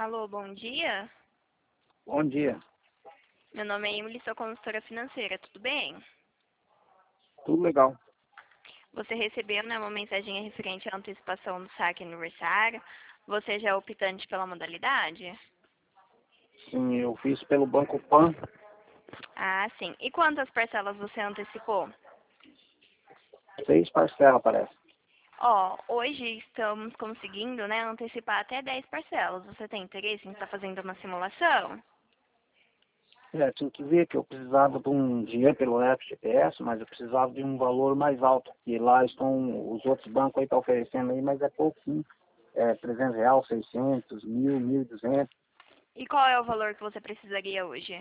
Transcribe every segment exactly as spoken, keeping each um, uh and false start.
Alô, bom dia. Bom dia. Meu nome é Emily, sou consultora financeira, tudo bem? Tudo legal. Você recebeu, né, uma mensagem referente à antecipação do saque aniversário. Você já é optante pela modalidade? Sim, eu fiz pelo Banco Pan. Ah, sim. E quantas parcelas você antecipou? Seis parcelas, parece. Ó, hoje estamos conseguindo, né, antecipar até dez parcelas. Você tem interesse em estar fazendo uma simulação? É, tinha que ver que eu precisava de um dinheiro pelo F G T S, mas eu precisava de um valor mais alto. E lá estão, os outros bancos aí estão oferecendo aí, mas é pouquinho. É trezentos reais, seiscentos, mil, mil e duzentos. E qual é o valor que você precisaria hoje?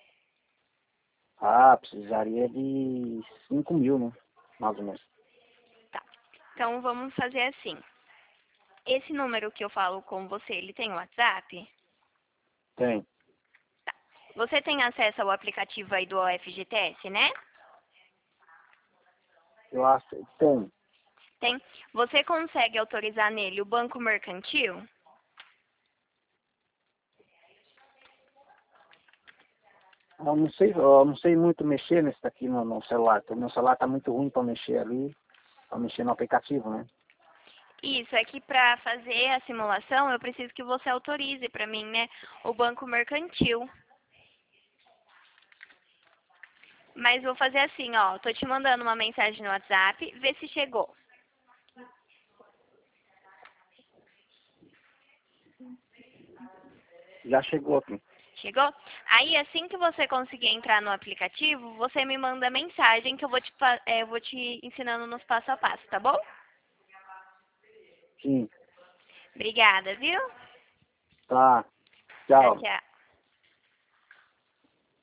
Ah, precisaria de cinco mil, né? Mais ou menos. Tá. Então vamos fazer assim. Esse número que eu falo com você, ele tem WhatsApp? Tem. Você tem acesso ao aplicativo aí do F G T S, né? Eu acho que tem. Tem. Você consegue autorizar nele o banco mercantil? Eu não sei, eu não sei muito mexer nesse daqui no, no celular. Porque o meu celular tá muito ruim para mexer ali, para mexer no aplicativo, né? Isso, é que para fazer a simulação eu preciso que você autorize para mim, né, o banco mercantil. Mas vou fazer assim, ó, tô te mandando uma mensagem no WhatsApp, vê se chegou. Já chegou aqui. Chegou? Aí assim que você conseguir entrar no aplicativo, você me manda mensagem que eu vou te, pa- eh, eu vou te ensinando nos passo a passo, tá bom? Sim. Obrigada, viu? Tá. Tchau, Tchau. tchau.